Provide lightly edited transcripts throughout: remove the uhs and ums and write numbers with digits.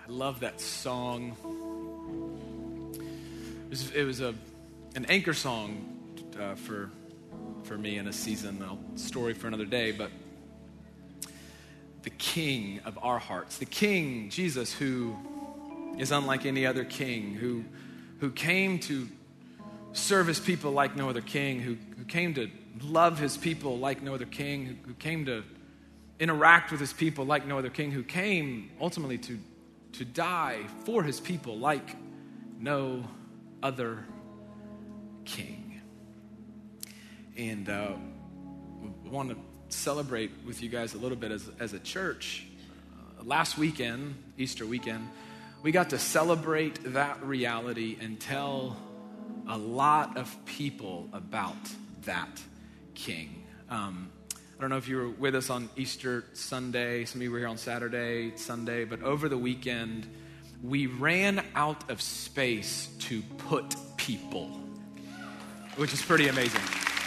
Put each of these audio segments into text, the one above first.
I love that song. It was an anchor song for me in a season. A story for another day, but the King of our hearts, the King, Jesus, who is unlike any other king, who came to serve his people like no other king, who came to love his people like no other king, who came to interact with his people like no other king, who came ultimately to die for his people like no other king. And I want to celebrate with you guys a little bit as a church. Last weekend, Easter weekend, we got to celebrate that reality and tell a lot of people about that king. I don't know if you were with us on Easter Sunday. Some of you were here on Saturday, Sunday, but over the weekend, we ran out of space to put people, which is pretty amazing.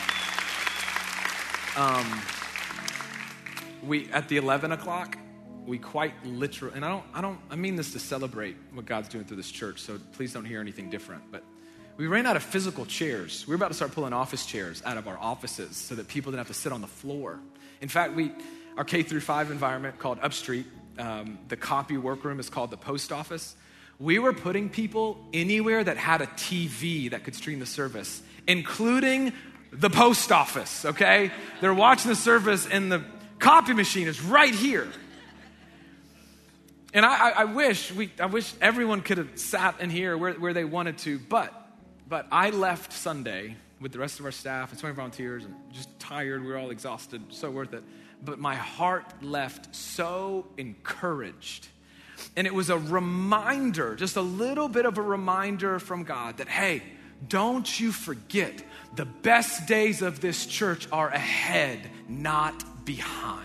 We at the 11 o'clock, we quite literally, and I mean this to celebrate what God's doing through this church, so please don't hear anything different, but we ran out of physical chairs. We were about to start pulling office chairs out of our offices so that people didn't have to sit on the floor. In fact, our K through 5 environment called Upstreet, the copy workroom is called the post office. We were putting people anywhere that had a TV that could stream the service, including the post office, okay? They're watching the service and the copy machine is right here. And I wish everyone could have sat in here where they wanted to, but I left Sunday with the rest of our staff and 20 volunteers and just tired. We were all exhausted, so worth it. But my heart left so encouraged. And it was a reminder, just a little bit of a reminder from God that, hey, don't you forget, the best days of this church are ahead, not behind.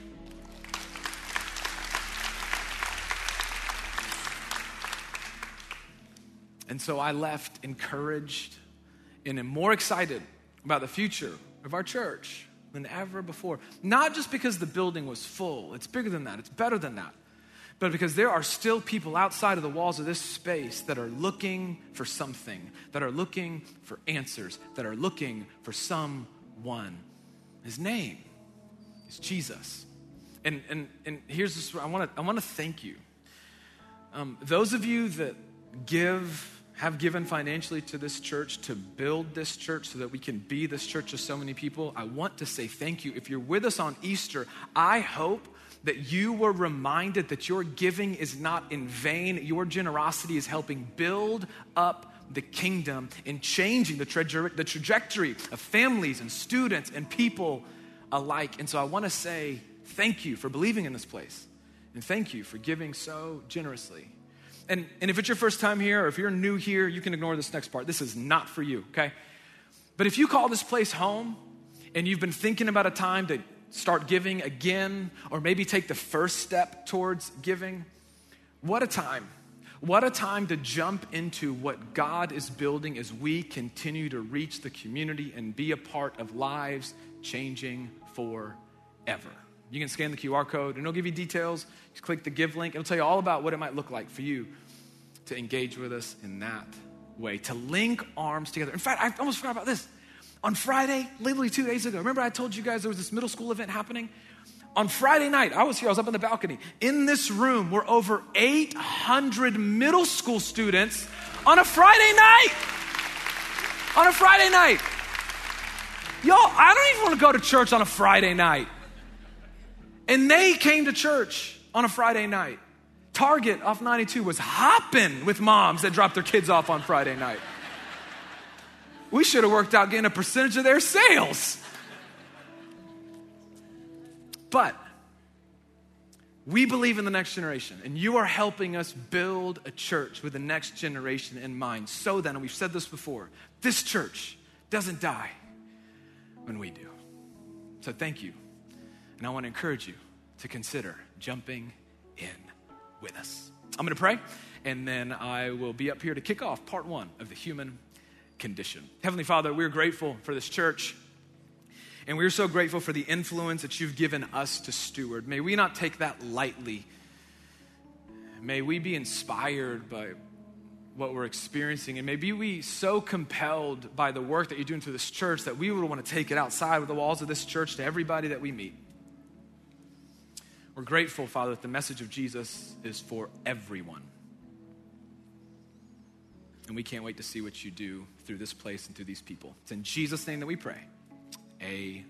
And so I left encouraged and am more excited about the future of our church than ever before. Not just because the building was full. It's bigger than that. It's better than that. But because there are still people outside of the walls of this space that are looking for something, that are looking for answers, that are looking for someone. His name is Jesus. And here's this, I want to thank you. Those of you that have given financially to this church to build this church so that we can be this church to so many people, I want to say thank you. If you're with us on Easter, I hope that you were reminded that your giving is not in vain. Your generosity is helping build up the kingdom and changing the trajectory of families and students and people alike. And so I want to say thank you for believing in this place. And thank you for giving so generously. And if it's your first time here, or if you're new here, you can ignore this next part. This is not for you, okay? But if you call this place home and you've been thinking about a time to start giving again, or maybe take the first step towards giving, what a time. What a time to jump into what God is building as we continue to reach the community and be a part of lives changing forever. You can scan the QR code and it'll give you details. Just click the give link. It'll tell you all about what it might look like for you to engage with us in that way, to link arms together. In fact, I almost forgot about this. On Friday, literally 2 days ago, remember I told you guys there was this middle school event happening? On Friday night, I was here, I was up on the balcony. In this room were over 800 middle school students on a Friday night. On a Friday night. Y'all, I don't even want to go to church on a Friday night. And they came to church on a Friday night. Target off 92 was hopping with moms that dropped their kids off on Friday night. We should have worked out getting a percentage of their sales. But we believe in the next generation, and you are helping us build a church with the next generation in mind. So then, and we've said this before, this church doesn't die when we do. So thank you. And I want to encourage you to consider jumping in with us. I'm going to pray, and then I will be up here to kick off part 1 of the human condition. Heavenly Father, we're grateful for this church, and we're so grateful for the influence that you've given us to steward. May we not take that lightly. May we be inspired by what we're experiencing, and maybe we so compelled by the work that you're doing through this church that we would want to take it outside of the walls of this church to everybody that we meet. We're grateful, Father, that the message of Jesus is for everyone. And we can't wait to see what you do through this place and through these people. It's in Jesus' name that we pray. Amen.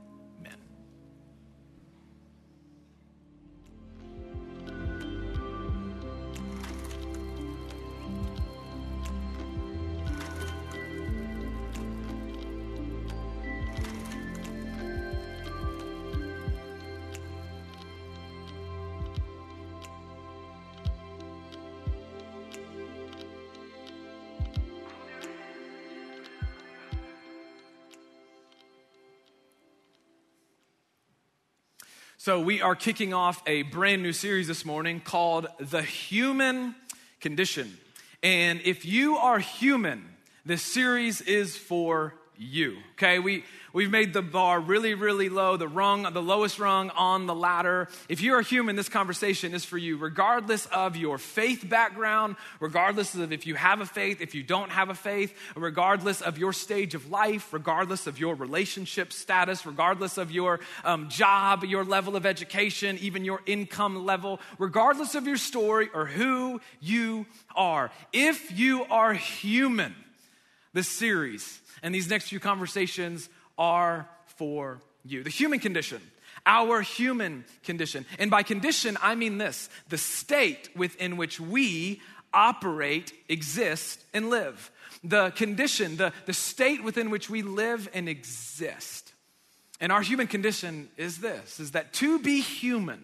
So we are kicking off a brand new series this morning called The Human Condition. And if you are human, this series is for you, okay? We've made the bar really, really low, the lowest rung on the ladder. If you are human, this conversation is for you, regardless of your faith background, regardless of if you have a faith, if you don't have a faith, regardless of your stage of life, regardless of your relationship status, regardless of your job, your level of education, even your income level, regardless of your story or who you are. If you are human, this series and these next few conversations are for you. The human condition, our human condition. And by condition, I mean this: the state within which we operate, exist, and live. The condition, the state within which we live and exist. And our human condition is this, is that to be human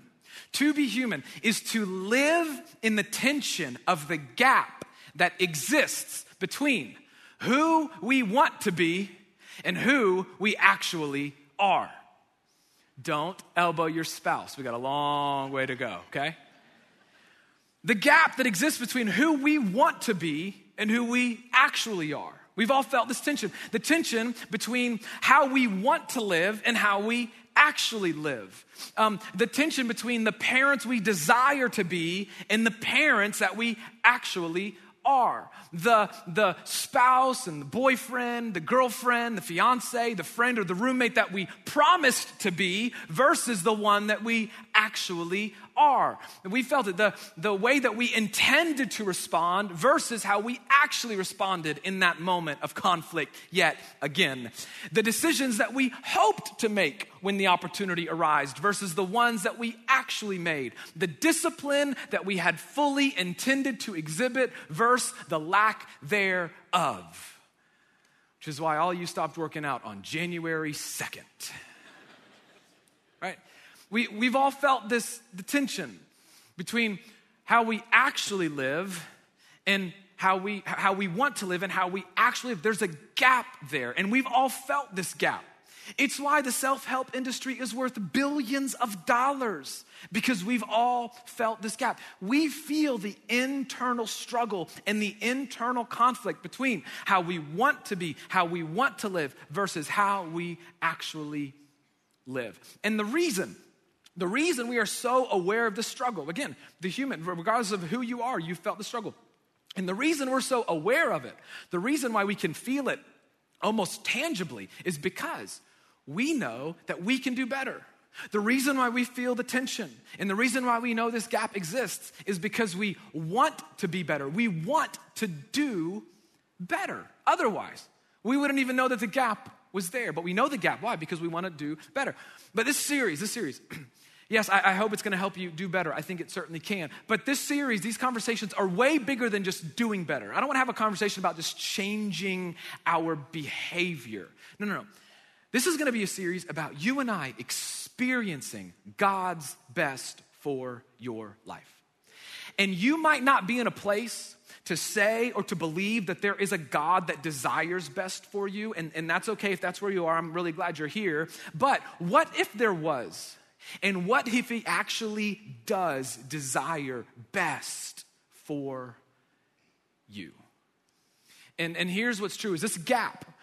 is to live in the tension of the gap that exists between who we want to be and who we actually are. Don't elbow your spouse. We got a long way to go, okay? The gap that exists between who we want to be and who we actually are. We've all felt this tension. The tension between how we want to live and how we actually live. The tension between the parents we desire to be and the parents that we actually are. The spouse and the boyfriend, the girlfriend, the fiance, the friend or the roommate that we promised to be versus the one that we actually are. We felt it, the way that we intended to respond versus how we actually responded in that moment of conflict yet again. The decisions that we hoped to make when the opportunity arose versus the ones that we actually made. The discipline that we had fully intended to exhibit versus the lack thereof. Which is why all you stopped working out on January 2nd. Right? We've all felt the tension between how we actually live and how we want to live and how we actually live. There's a gap there, and we've all felt this gap. It's why the self-help industry is worth billions of dollars, because we've all felt this gap. We feel the internal struggle and the internal conflict between how we want to be, how we want to live versus how we actually live. And the reason we are so aware of this struggle, again, the human, regardless of who you are, you felt the struggle. And the reason we're so aware of it, the reason why we can feel it almost tangibly is because we know that we can do better. The reason why we feel the tension and the reason why we know this gap exists is because we want to be better. We want to do better. Otherwise, we wouldn't even know that the gap was there. But we know the gap. Why? Because we want to do better. But this series, yes, I hope it's going to help you do better. I think it certainly can. But this series, these conversations are way bigger than just doing better. I don't want to have a conversation about just changing our behavior. No. This is going to be a series about you and I experiencing God's best for your life. And you might not be in a place to say or to believe that there is a God that desires best for you. And that's okay if that's where you are. I'm really glad you're here. But what if there was? And what if he actually does desire best for you? And here's what's true is this gap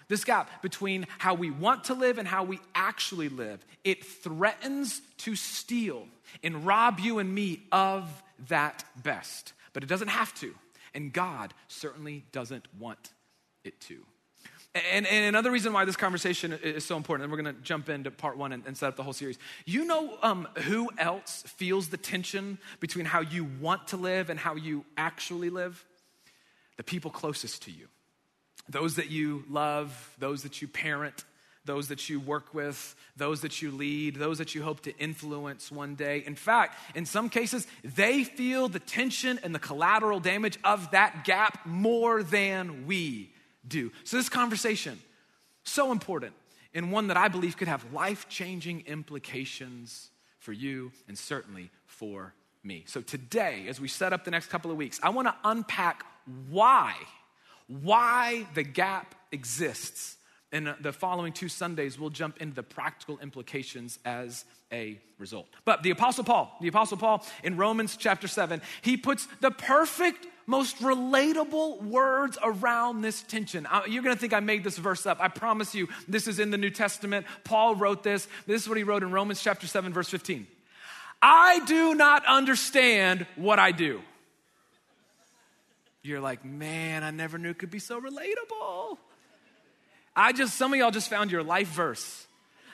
this gap between how we want to live and how we actually live, it threatens to steal and rob you and me of that best. But it doesn't have to, and God certainly doesn't want it to. And another reason why this conversation is so important, and we're going to jump into part one and set up the whole series. You know who else feels the tension between how you want to live and how you actually live? The people closest to you. Those that you love, those that you parent, those that you work with, those that you lead, those that you hope to influence one day. In fact, in some cases, they feel the tension and the collateral damage of that gap more than we do. So this conversation, so important, and one that I believe could have life-changing implications for you and certainly for me. So today, as we set up the next couple of weeks, I want to unpack why the gap exists. In the following 2 Sundays, we'll jump into the practical implications as a result. But the Apostle Paul in Romans chapter 7, he puts the perfect, most relatable words around this tension. You're going to think I made this verse up. I promise you, this is in the New Testament. Paul wrote this. This is what he wrote in Romans chapter 7, verse 15. I do not understand what I do. You're like, man, I never knew it could be so relatable. Some of y'all just found your life verse.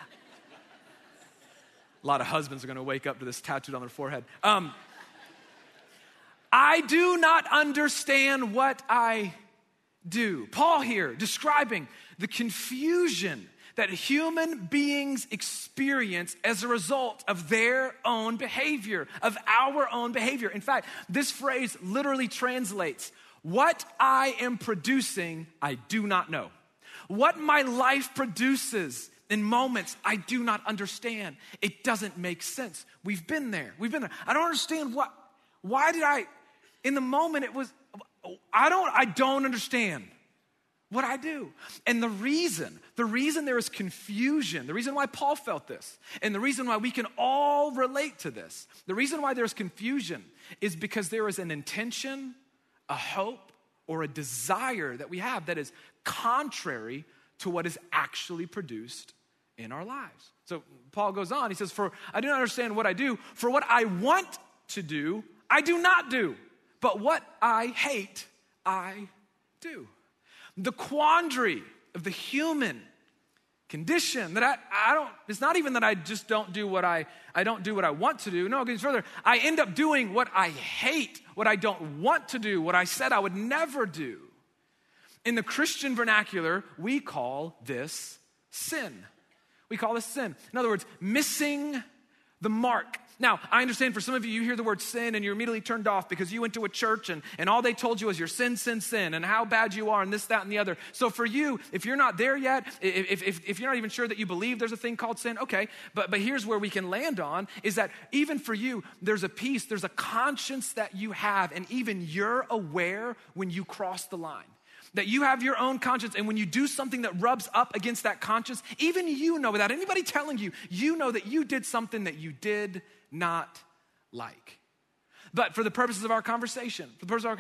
A lot of husbands are going to wake up to this tattooed on their forehead. I do not understand what I do. Paul here describing the confusion that human beings experience as a result of their own behavior, of our own behavior. In fact, this phrase literally translates, what I am producing, I do not know. What my life produces in moments I do not understand. It doesn't make sense. We've been there. I don't understand in the moment I don't understand what I do. And the reason there is confusion, the reason why Paul felt this, and the reason why we can all relate to this, the reason why there's confusion is because there is an intention, a hope, or a desire that we have that is contrary to what is actually produced in our lives. So Paul goes on, he says, for I do not understand what I do, for what I want to do, I do not do, but what I hate, I do. The quandary of the human condition that I don't, it's not even that I just don't do what I don't do what I want to do. No, it goes further. I end up doing what I hate, what I don't want to do, what I said I would never do. In the Christian vernacular, we call this sin. We call this sin. In other words, missing the mark. Now, I understand for some of you, you hear the word sin and you're immediately turned off because you went to a church and all they told you was your sin, and how bad you are and this, that, and the other. So for you, if you're not there yet, if you're not even sure that you believe there's a thing called sin, okay. But here's where we can land on is that even for you, there's a peace, there's a conscience that you have, and even you're aware when you cross the line. That you have your own conscience, and when you do something that rubs up against that conscience, even you know, without anybody telling you, you know that you did something that you did not like. But for the purposes of our conversation,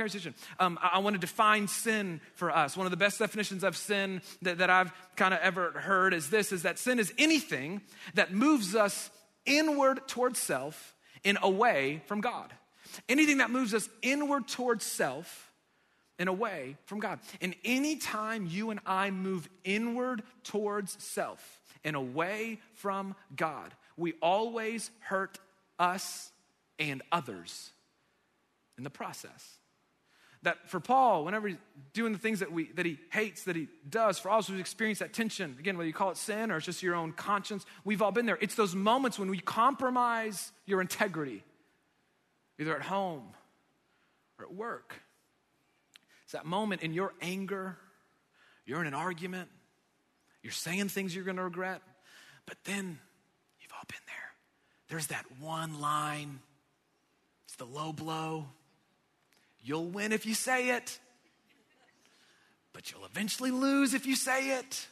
I want to define sin for us. One of the best definitions of sin that I've kind of ever heard is that sin is anything that moves us inward towards self and away from God. Anything that moves us inward towards self and away from God. And anytime you and I move inward towards self and away from God, we always hurt us and others in the process. That for Paul, whenever he's doing the things that he hates, that he does, for all of us who've experienced that tension, again, whether you call it sin or it's just your own conscience, we've all been there. It's those moments when we compromise your integrity, either at home or at work. It's that moment in your anger, you're in an argument, you're saying things you're going to regret, but then you've all been there. There's that one line, it's the low blow. You'll win if you say it, but you'll eventually lose if you say it.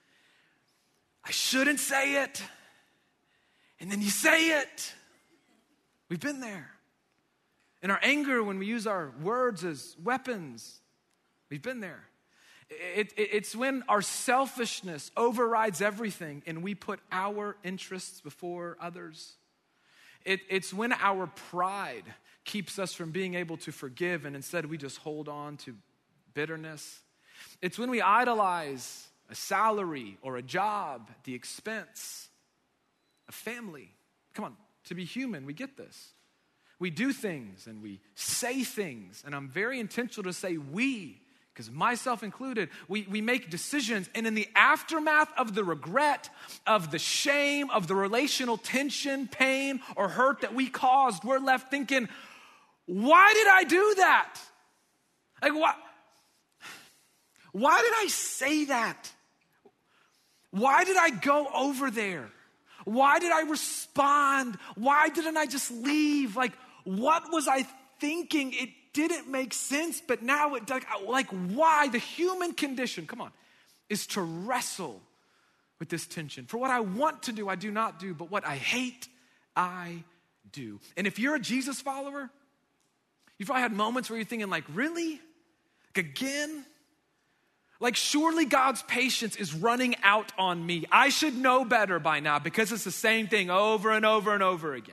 I shouldn't say it, and then you say it. We've been there. In our anger, when we use our words as weapons, we've been there. It's when our selfishness overrides everything and we put our interests before others. It's when our pride keeps us from being able to forgive and instead we just hold on to bitterness. It's when we idolize a salary or a job at the expense of family. Come on, to be human, we get this. We do things and we say things, and I'm very intentional to say we, because myself included, we make decisions, and in the aftermath of the regret, of the shame, of the relational tension, pain, or hurt that we caused, we're left thinking, why did I do that? Like, why did I say that? Why did I go over there? Why did I respond? Why didn't I just leave? Like, what was I thinking? It didn't make sense, but now it does. Like, why? The human condition, come on, is to wrestle with this tension. For what I want to do, I do not do, but what I hate, I do. And if you're a Jesus follower, you've probably had moments where you're thinking like, really? Like again? Like surely God's patience is running out on me. I should know better by now because it's the same thing over and over and over again.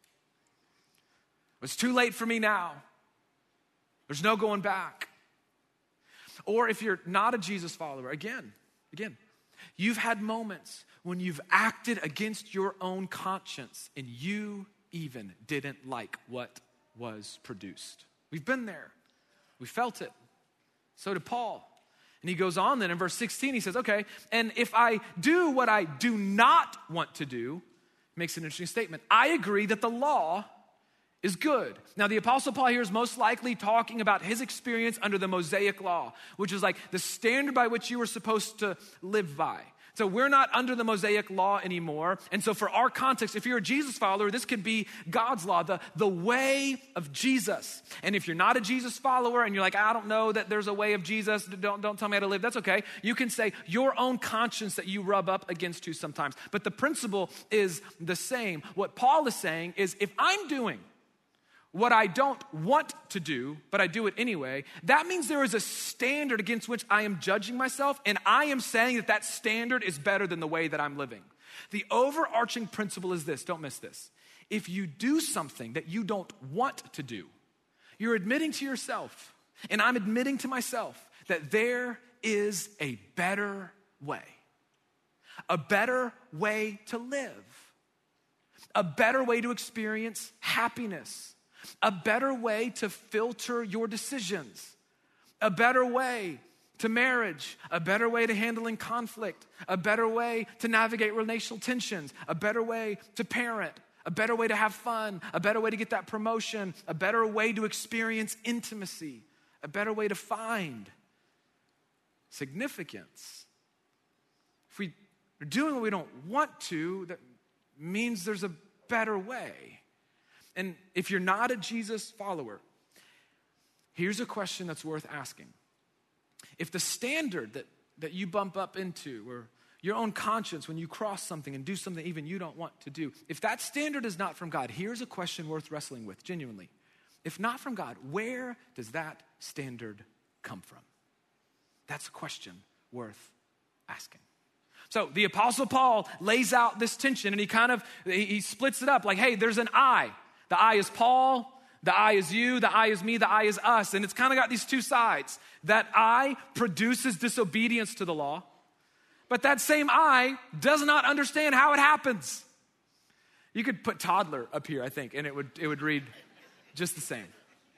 It's too late for me now. There's no going back. Or if you're not a Jesus follower, again, you've had moments when you've acted against your own conscience and you even didn't like what was produced. We've been there. We felt it. So did Paul. And he goes on then in verse 16, he says, okay, and if I do what I do not want to do, makes an interesting statement. I agree that the law is good. Now, the Apostle Paul here is most likely talking about his experience under the Mosaic law, which is like the standard by which you were supposed to live by. So we're not under the Mosaic law anymore. And so for our context, if you're a Jesus follower, this could be God's law, the way of Jesus. And if you're not a Jesus follower and you're like, I don't know that there's a way of Jesus, don't tell me how to live, that's okay. You can say your own conscience that you rub up against too sometimes. But the principle is the same. What Paul is saying is if I'm doing what I don't want to do, but I do it anyway, that means there is a standard against which I am judging myself, and I am saying that that standard is better than the way that I'm living. The overarching principle is this, don't miss this. If you do something that you don't want to do, you're admitting to yourself, and I'm admitting to myself, that there is a better way to live, a better way to experience happiness, a better way to filter your decisions, a better way to marriage, a better way to handling conflict, a better way to navigate relational tensions, a better way to parent, a better way to have fun, a better way to get that promotion, a better way to experience intimacy, a better way to find significance. If we're doing what we don't want to, that means there's a better way. And if you're not a Jesus follower, here's a question that's worth asking. If the standard that you bump up into, or your own conscience when you cross something and do something even you don't want to do, if that standard is not from God, here's a question worth wrestling with, genuinely. If not from God, where does that standard come from? That's a question worth asking. So the Apostle Paul lays out this tension and he splits it up like, hey, there's an I. The I is Paul, the I is you, the I is me, the I is us. And it's kind of got these two sides. That I produces disobedience to the law, but that same I does not understand how it happens. You could put toddler up here, I think, and it would read just the same.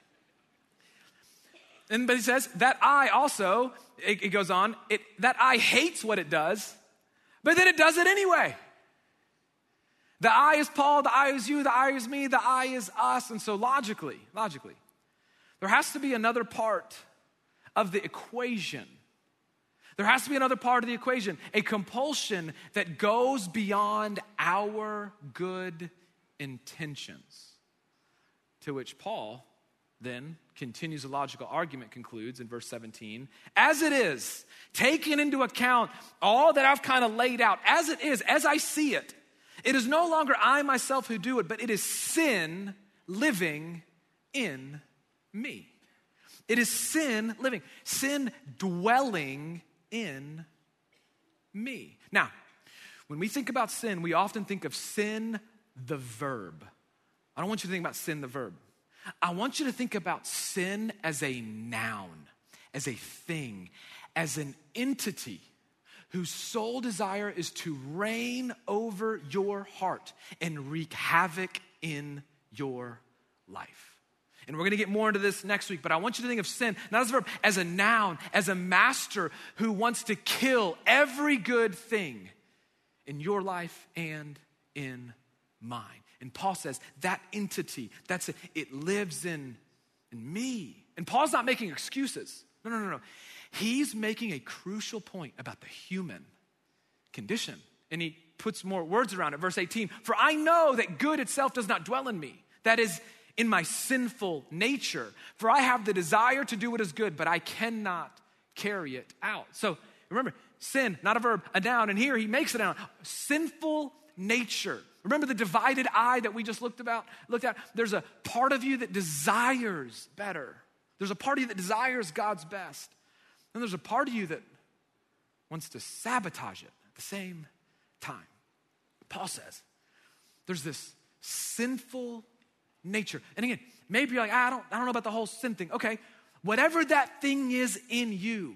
But he says, that I also, it goes on, that I hates what it does, but then it does it anyway. The I is Paul, the I is you, the I is me, the I is us. And so logically, there has to be another part of the equation. There has to be another part of the equation, a compulsion that goes beyond our good intentions. To which Paul then continues a logical argument, concludes in verse 17, as it is, taking into account all that I've kind of laid out, as it is, as I see it, it is no longer I myself who do it, but it is sin living in me. It is sin living, sin dwelling in me. Now, when we think about sin, we often think of sin, the verb. I don't want you to think about sin, the verb. I want you to think about sin as a noun, as a thing, as an entity whose sole desire is to reign over your heart and wreak havoc in your life. And we're gonna get more into this next week, but I want you to think of sin, not as a verb, as a noun, as a master who wants to kill every good thing in your life and in mine. And Paul says that entity, it lives in me. And Paul's not making excuses. No. He's making a crucial point about the human condition. And he puts more words around it. Verse 18, for I know that good itself does not dwell in me. That is, in my sinful nature. For I have the desire to do what is good, but I cannot carry it out. So remember, sin, not a verb, a noun. And here he makes it a noun. Sinful nature. Remember the divided eye that we just looked at? There's a part of you that desires better. There's a part of you that desires God's best. And there's a part of you that wants to sabotage it at the same time. Paul says there's this sinful nature. And again, maybe you're like, I don't know about the whole sin thing. Okay, whatever that thing is in you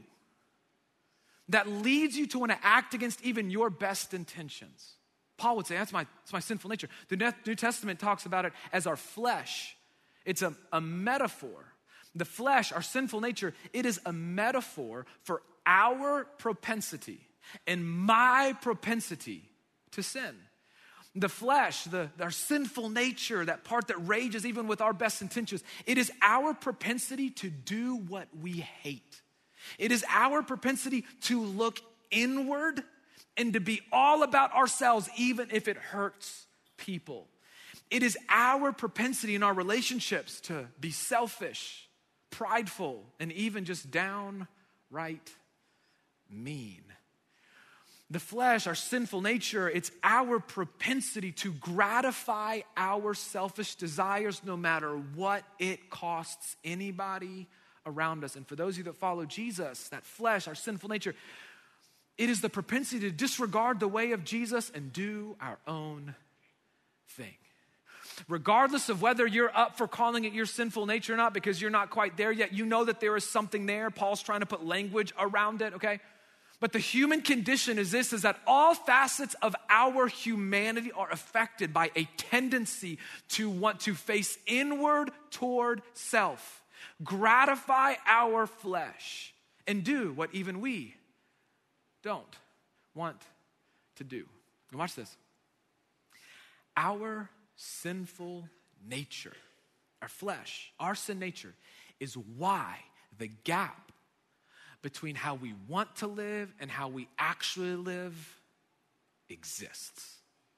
that leads you to want to act against even your best intentions. Paul would say, that's my sinful nature. The New Testament talks about it as our flesh. It's a metaphor. The flesh, our sinful nature, it is a metaphor for our propensity and my propensity to sin. The flesh, our sinful nature, that part that rages even with our best intentions, it is our propensity to do what we hate. It is our propensity to look inward and to be all about ourselves, even if it hurts people. It is our propensity in our relationships to be selfish, prideful, and even just downright mean. The flesh, our sinful nature, it's our propensity to gratify our selfish desires no matter what it costs anybody around us. And for those of you that follow Jesus, that flesh, our sinful nature, it is the propensity to disregard the way of Jesus and do our own thing. Regardless of whether you're up for calling it your sinful nature or not, because you're not quite there yet, you know that there is something there. Paul's trying to put language around it, okay? But the human condition is that all facets of our humanity are affected by a tendency to want to face inward toward self, gratify our flesh, and do what even we don't want to do. And watch this. Our sinful nature, our flesh, our sin nature is why the gap between how we want to live and how we actually live exists.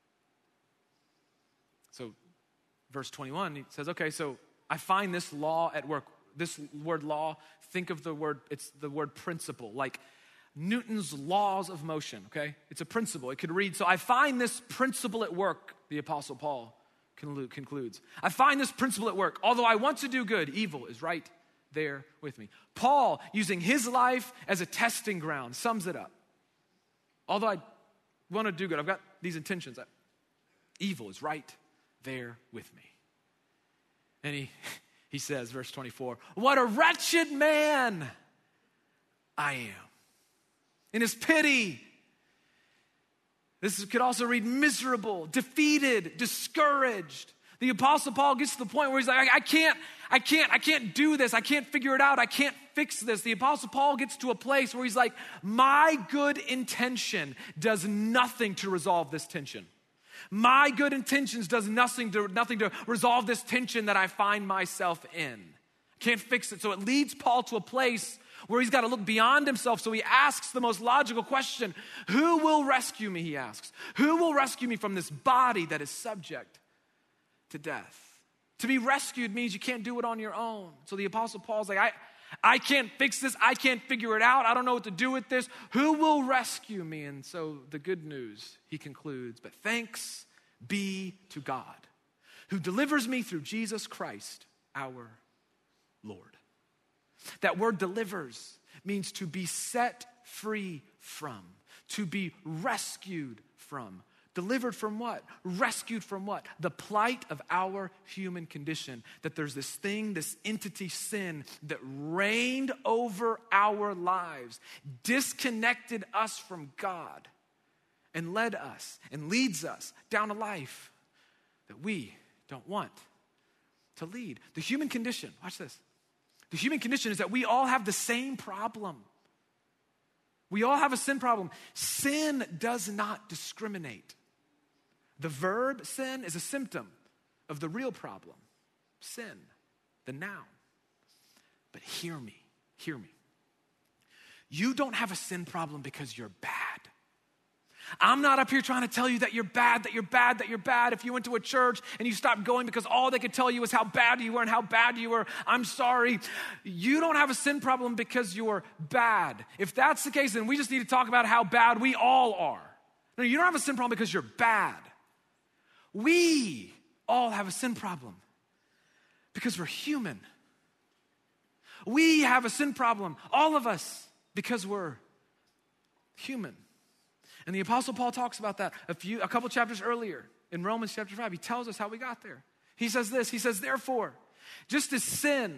So verse 21, he says, okay, so I find this law at work. This word law, think of it's the word principle, like Newton's laws of motion, okay? It's a principle. It could read, so I find this principle at work, the Apostle Paul concludes. I find this principle at work. Although I want to do good, evil is right there with me. Paul, using his life as a testing ground, sums it up. Although I want to do good, I've got these intentions. Evil is right there with me. And he says, verse 24, what a wretched man I am. In his pity, this could also read miserable, defeated, discouraged. The Apostle Paul gets to the point where he's like, I can't do this. I can't figure it out. I can't fix this. The Apostle Paul gets to a place where he's like, my good intention does nothing to resolve this tension. My good intentions does nothing to resolve this tension that I find myself in. Can't fix it. So it leads Paul to a place where he's got to look beyond himself. So he asks the most logical question, who will rescue me, he asks. Who will rescue me from this body that is subject to death? To be rescued means you can't do it on your own. So the Apostle Paul's like, I can't fix this. I can't figure it out. I don't know what to do with this. Who will rescue me? And so the good news, he concludes, but thanks be to God who delivers me through Jesus Christ, our Lord. That word delivers means to be set free from, to be rescued from. Delivered from what? Rescued from what? The plight of our human condition. That there's this thing, this entity, sin, that reigned over our lives, disconnected us from God, and led us and leads us down a life that we don't want to lead. The human condition, watch this. The human condition is that we all have the same problem. We all have a sin problem. Sin does not discriminate. The verb sin is a symptom of the real problem, sin, the noun. But hear me. You don't have a sin problem because you're bad. I'm not up here trying to tell you that you're bad. If you went to a church and you stopped going because all they could tell you was how bad you were and how bad you were, I'm sorry. You don't have a sin problem because you're bad. If that's the case, then we just need to talk about how bad we all are. No, you don't have a sin problem because you're bad. We all have a sin problem because we're human. We have a sin problem, all of us, because we're human. And the Apostle Paul talks about that a couple chapters earlier in Romans chapter 5. He tells us how we got there. He says this, therefore, just as sin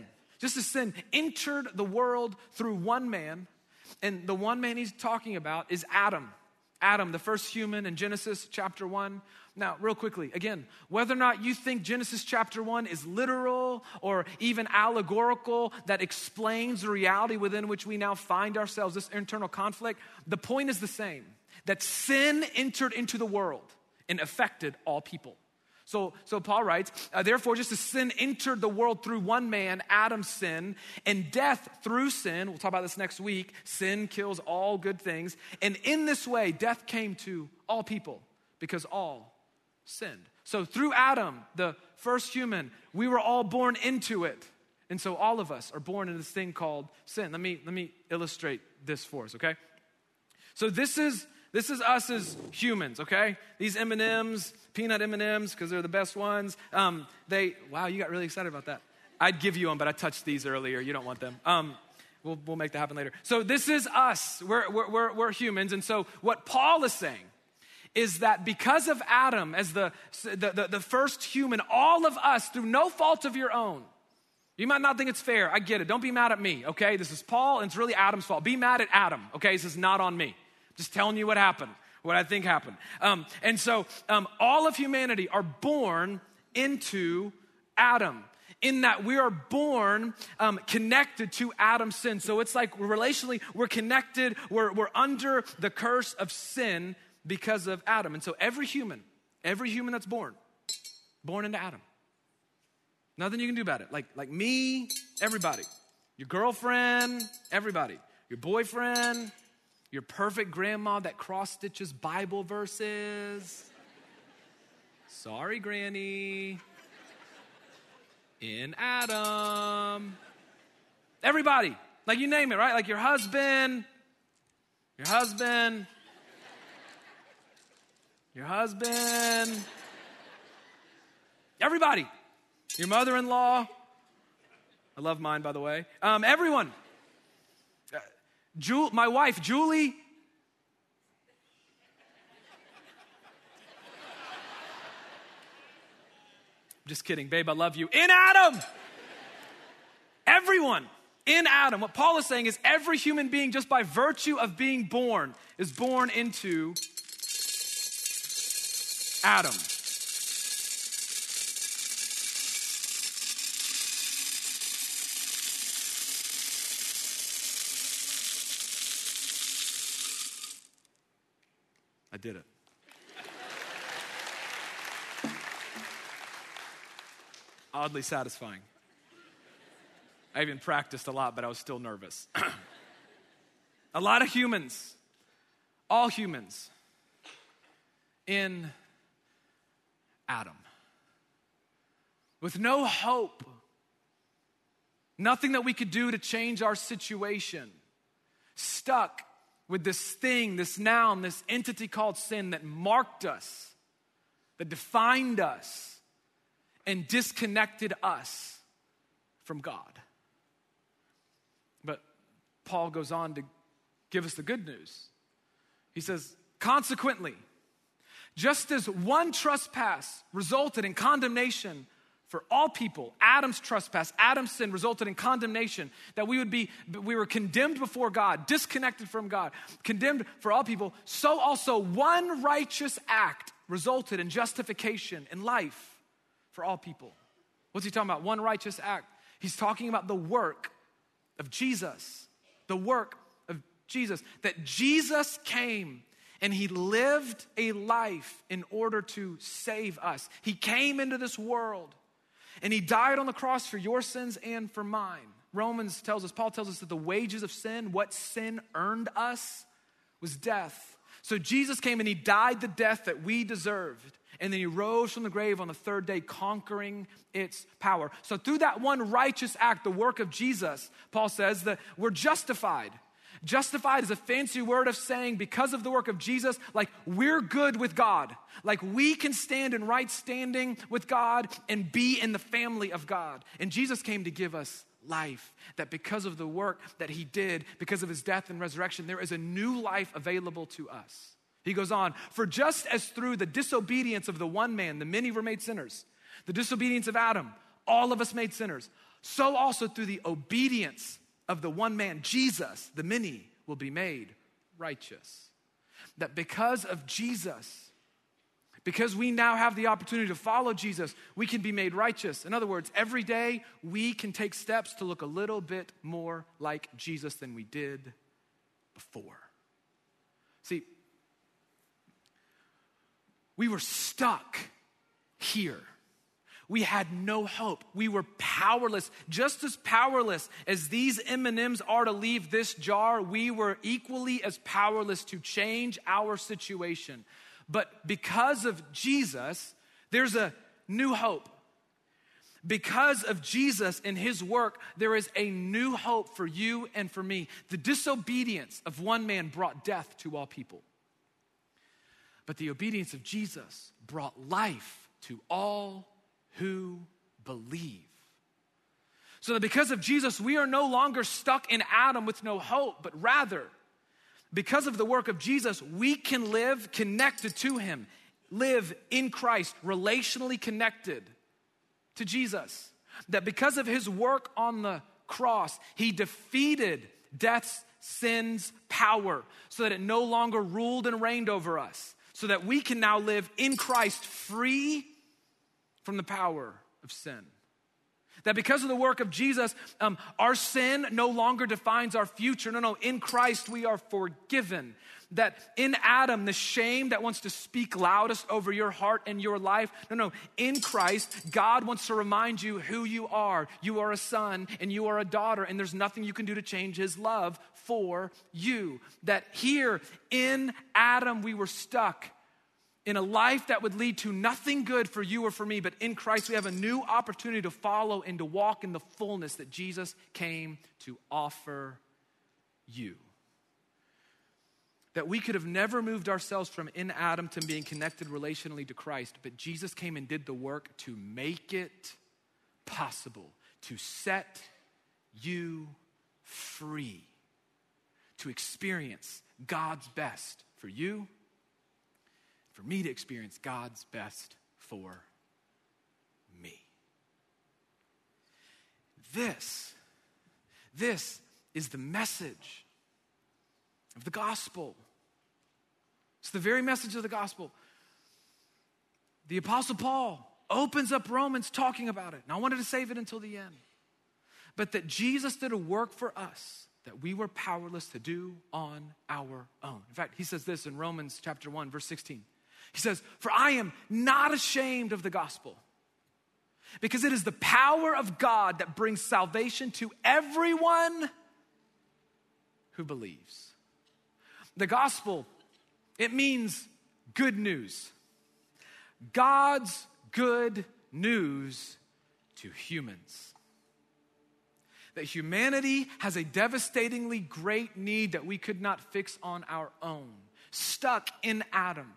entered the world through one man, and the one man he's talking about is Adam. Adam, the first human in Genesis chapter 1. Now, real quickly, again, whether or not you think Genesis chapter 1 is literal or even allegorical that explains the reality within which we now find ourselves, this internal conflict, the point is the same, that sin entered into the world and affected all people. So Paul writes, therefore, just as sin entered the world through one man, Adam's sin, and death through sin, we'll talk about this next week, sin kills all good things, and in this way, death came to all people because all sinned. So through Adam, the first human, we were all born into it. And so all of us are born in this thing called sin. Let me illustrate this for us, okay? So this is us as humans, okay? These M&Ms, peanut M&Ms, because they're the best ones. Wow, you got really excited about that. I'd give you them, but I touched these earlier. You don't want them. We'll make that happen later. So this is us. We're humans. And so what Paul is saying is that because of Adam as the first human, all of us, through no fault of your own, you might not think it's fair. I get it. Don't be mad at me, okay? This is Paul, and it's really Adam's fault. Be mad at Adam, okay? This is not on me. Just telling you what happened, what I think happened. And so all of humanity are born into Adam, in that we are born connected to Adam's sin. So it's like relationally, we're connected, we're under the curse of sin because of Adam. And so every human that's born into Adam. Nothing you can do about it. Like me, everybody. Your girlfriend, everybody. Your boyfriend, your perfect grandma that cross-stitches Bible verses. Sorry, Granny. In Adam. Everybody. Like you name it, right? Like your husband. Everybody. Your mother-in-law. I love mine, by the way. Everyone. My wife, Julie. Just kidding, babe, I love you. In Adam. Everyone in Adam. What Paul is saying is every human being, just by virtue of being born, is born into Adam. I did it. Oddly satisfying. I even practiced a lot, but I was still nervous. A lot of humans, all humans, in Adam. With no hope, nothing that we could do to change our situation, stuck with this thing, this noun, this entity called sin that marked us, that defined us, and disconnected us from God. Paul goes on to give us the good news. He says, consequently, just as one trespass resulted in condemnation for all people, Adam's trespass, Adam's sin resulted in condemnation, that we were condemned before God, disconnected from God, condemned for all people, so also one righteous act resulted in justification and life for all people. What's he talking about? One righteous act. He's talking about the work of Jesus. The work of Jesus. That Jesus came and he lived a life in order to save us. He came into this world and he died on the cross for your sins and for mine. Romans tells us, Paul tells us that the wages of sin, what sin earned us, was death. So Jesus came and he died the death that we deserved. And then he rose from the grave on the third day, conquering its power. So through that one righteous act, the work of Jesus, Paul says that we're justified. Justified is a fancy word of saying because of the work of Jesus, like we're good with God. Like we can stand in right standing with God and be in the family of God. And Jesus came to give us life. That because of the work that he did, because of his death and resurrection, there is a new life available to us. He goes on, for just as through the disobedience of the one man, the many were made sinners, the disobedience of Adam, all of us made sinners, so also through the obedience of the one man, Jesus, the many will be made righteous. That because of Jesus, because we now have the opportunity to follow Jesus, we can be made righteous. In other words, every day we can take steps to look a little bit more like Jesus than we did before. See, we were stuck here. We had no hope. We were powerless. Just as powerless as these M&Ms are to leave this jar, we were equally as powerless to change our situation. But because of Jesus, there's a new hope. Because of Jesus and his work, there is a new hope for you and for me. The disobedience of one man brought death to all people. But the obedience of Jesus brought life to all who believe. So that because of Jesus, we are no longer stuck in Adam with no hope, but rather, because of the work of Jesus, we can live connected to him, live in Christ, relationally connected to Jesus. That because of his work on the cross, he defeated death's, sin's power so that it no longer ruled and reigned over us. So that we can now live in Christ free from the power of sin. That because of the work of Jesus, our sin no longer defines our future. No, in Christ we are forgiven. That in Adam, the shame that wants to speak loudest over your heart and your life, in Christ, God wants to remind you who you are. You are a son and you are a daughter, and there's nothing you can do to change his love for you. That here in Adam, we were stuck in a life that would lead to nothing good for you or for me, but in Christ we have a new opportunity to follow and to walk in the fullness that Jesus came to offer you. That we could have never moved ourselves from in Adam to being connected relationally to Christ, but Jesus came and did the work to make it possible, to set you free, to experience God's best for you, for me to experience God's best for me. This is the message of the gospel. It's the very message of the gospel. The Apostle Paul opens up Romans talking about it. And I wanted to save it until the end. But that Jesus did a work for us that we were powerless to do on our own. In fact, he says this in Romans chapter 1, verse 16. He says, for I am not ashamed of the gospel, because it is the power of God that brings salvation to everyone who believes. The gospel, it means good news. God's good news to humans. That humanity has a devastatingly great need that we could not fix on our own. Stuck in Adam.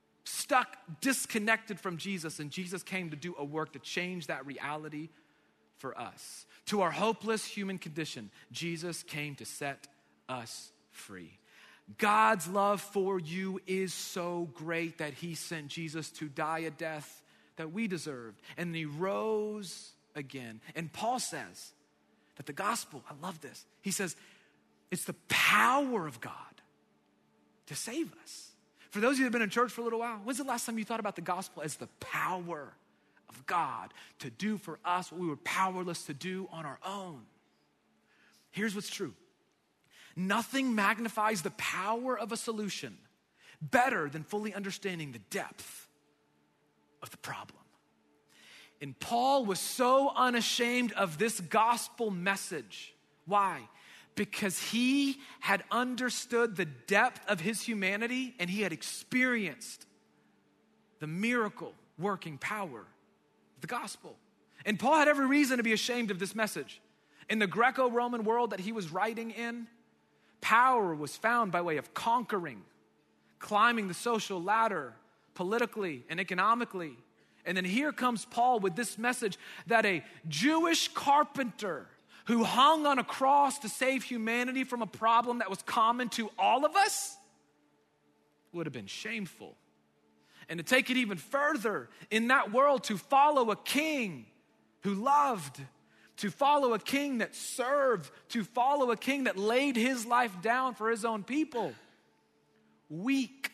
Stuck, disconnected from Jesus, and Jesus came to do a work to change that reality for us. To our hopeless human condition, Jesus came to set us free. God's love for you is so great that he sent Jesus to die a death that we deserved. And he rose again. And Paul says that the gospel, I love this. He says, it's the power of God to save us. For those of you that have been in church for a little while, when's the last time you thought about the gospel as the power of God to do for us what we were powerless to do on our own? Here's what's true. Nothing magnifies the power of a solution better than fully understanding the depth of the problem. And Paul was so unashamed of this gospel message. Why? Because he had understood the depth of his humanity and he had experienced the miracle working power of the gospel. And Paul had every reason to be ashamed of this message. In the Greco-Roman world that he was writing in, power was found by way of conquering, climbing the social ladder politically and economically. And then here comes Paul with this message that a Jewish carpenter who hung on a cross to save humanity from a problem that was common to all of us would have been shameful. And to take it even further, in that world, to follow a king who loved, to follow a king that served, to follow a king that laid his life down for his own people, weak.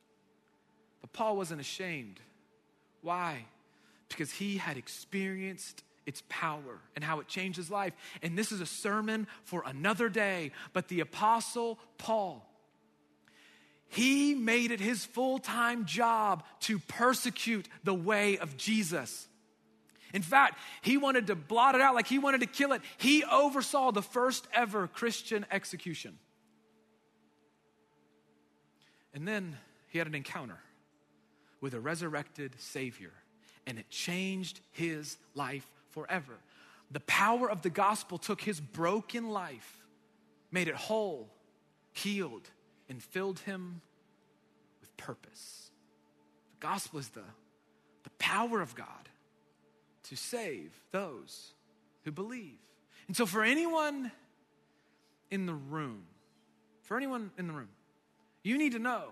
But Paul wasn't ashamed. Why? Because he had experienced its power and how it changed his life. And this is a sermon for another day. But the Apostle Paul, he made it his full-time job to persecute the way of Jesus. In fact, he wanted to blot it out, like he wanted to kill it. He oversaw the first ever Christian execution. And then he had an encounter with a resurrected Savior, and it changed his life forever. The power of the gospel took his broken life, made it whole, healed, and filled him with purpose. The gospel is the power of God to save those who believe. And so for anyone in the room, you need to know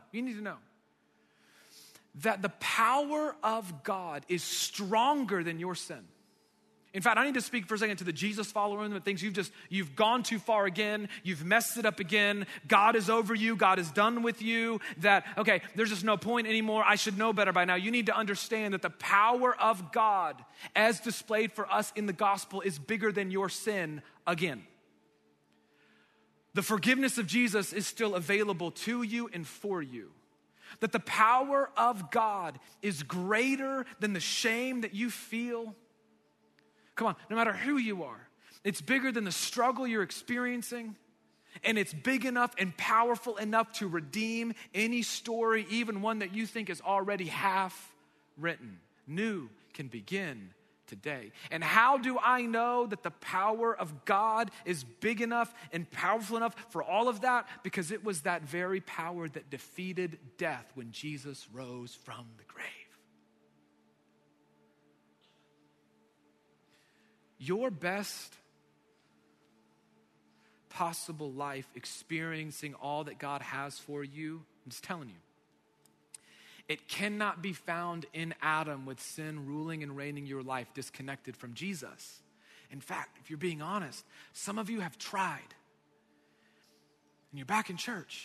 that the power of God is stronger than your sin. In fact, I need to speak for a second to the Jesus follower that thinks you've gone too far again, you've messed it up again, God is over you, God is done with you, that, okay, there's just no point anymore, I should know better by now. You need to understand that the power of God, as displayed for us in the gospel, is bigger than your sin again. The forgiveness of Jesus is still available to you and for you. That the power of God is greater than the shame that you feel. Come on, no matter who you are, it's bigger than the struggle you're experiencing, and it's big enough and powerful enough to redeem any story, even one that you think is already half written. New can begin today. And how do I know that the power of God is big enough and powerful enough for all of that? Because it was that very power that defeated death when Jesus rose from the grave. Your best possible life, experiencing all that God has for you, I'm just telling you, it cannot be found in Adam with sin ruling and reigning your life disconnected from Jesus. In fact, if you're being honest, some of you have tried and you're back in church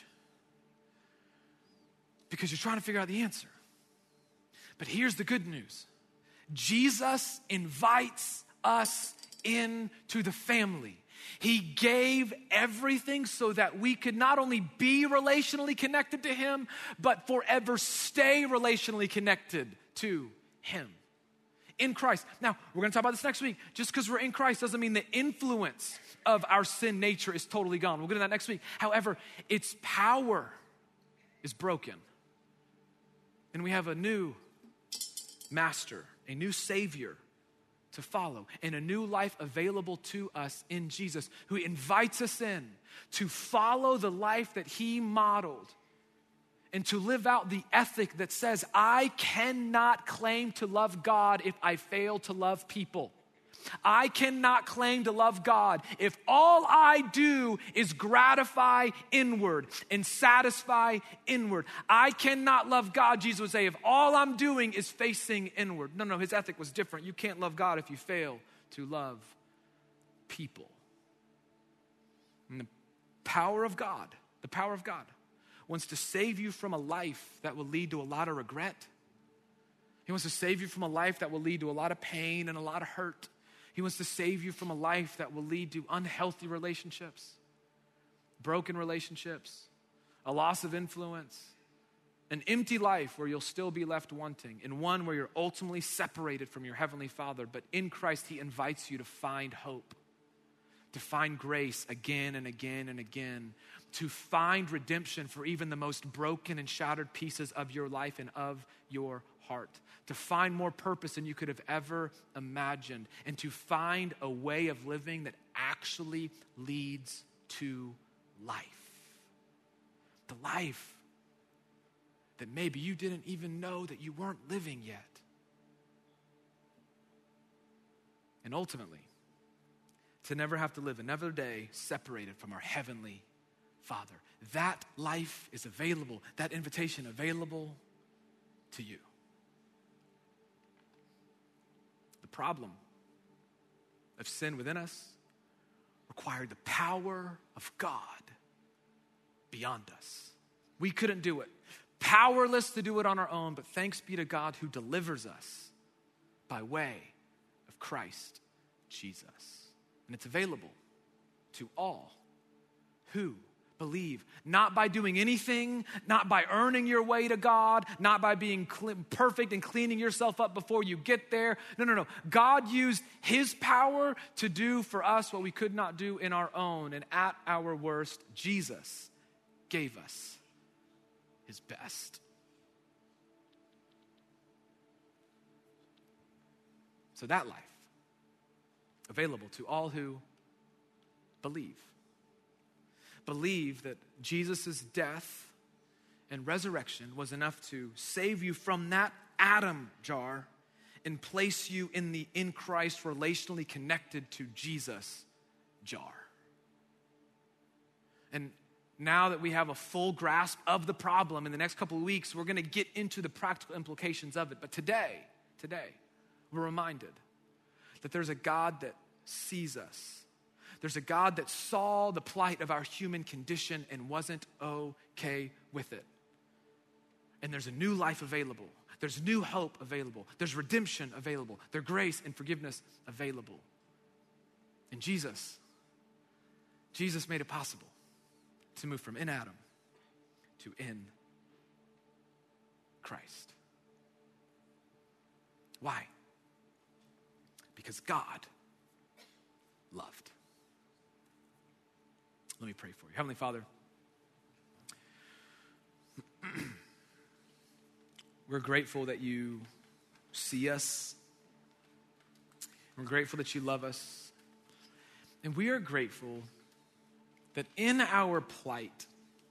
because you're trying to figure out the answer. But here's the good news. Jesus invites us into the family. He gave everything so that we could not only be relationally connected to him, but forever stay relationally connected to him. In Christ. Now, we're going to talk about this next week. Just because we're in Christ doesn't mean the influence of our sin nature is totally gone. We'll get to that next week. However, its power is broken. And we have a new master, a new Savior to follow, and a new life available to us in Jesus, who invites us in to follow the life that he modeled and to live out the ethic that says, I cannot claim to love God if I fail to love people. I cannot claim to love God if all I do is gratify inward and satisfy inward. I cannot love God, Jesus would say, if all I'm doing is facing inward. No, his ethic was different. You can't love God if you fail to love people. And the power of God wants to save you from a life that will lead to a lot of regret. He wants to save you from a life that will lead to a lot of pain and a lot of hurt. He wants to save you from a life that will lead to unhealthy relationships, broken relationships, a loss of influence, an empty life where you'll still be left wanting, and one where you're ultimately separated from your Heavenly Father. But in Christ, He invites you to find hope, to find grace again and again and again, to find redemption for even the most broken and shattered pieces of your life and of your heart, to find more purpose than you could have ever imagined, and to find a way of living that actually leads to life. The life that maybe you didn't even know that you weren't living yet. And ultimately, to never have to live another day separated from our Heavenly Father. That life is available, that invitation available to you. The problem of sin within us required the power of God beyond us. We couldn't do it. Powerless to do it on our own, but thanks be to God who delivers us by way of Christ Jesus. And it's available to all who believe, not by doing anything, not by earning your way to God, not by being perfect and cleaning yourself up before you get there. No. God used His power to do for us what we could not do in our own. And at our worst, Jesus gave us His best. So that life, available to all who believe. Believe that Jesus' death and resurrection was enough to save you from that Adam jar and place you in the in Christ relationally connected to Jesus jar. And now that we have a full grasp of the problem, in the next couple of weeks, we're going to get into the practical implications of it. But today, we're reminded that there's a God that sees us. There's a God that saw the plight of our human condition and wasn't okay with it. And there's a new life available. There's new hope available. There's redemption available. There's grace and forgiveness available. And Jesus made it possible to move from in Adam to in Christ. Why? Because God loved. Let me pray for you. Heavenly Father, we're grateful that you see us. We're grateful that you love us. And we are grateful that in our plight,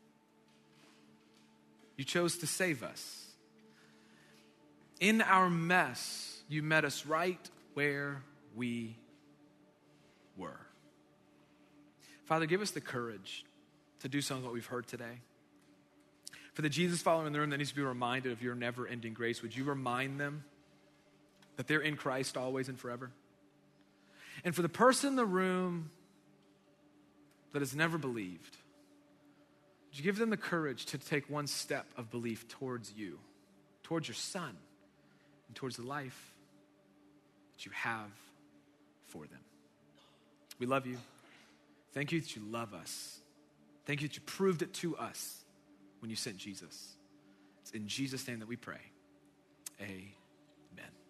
you chose to save us. In our mess, you met us right where we were. Father, give us the courage to do some of what we've heard today. For the Jesus follower in the room that needs to be reminded of your never-ending grace, would you remind them that they're in Christ always and forever? And for the person in the room that has never believed, would you give them the courage to take one step of belief towards you, towards your Son, and towards the life that you have for them? We love you. Thank you that you love us. Thank you that you proved it to us when you sent Jesus. It's in Jesus' name that we pray. Amen.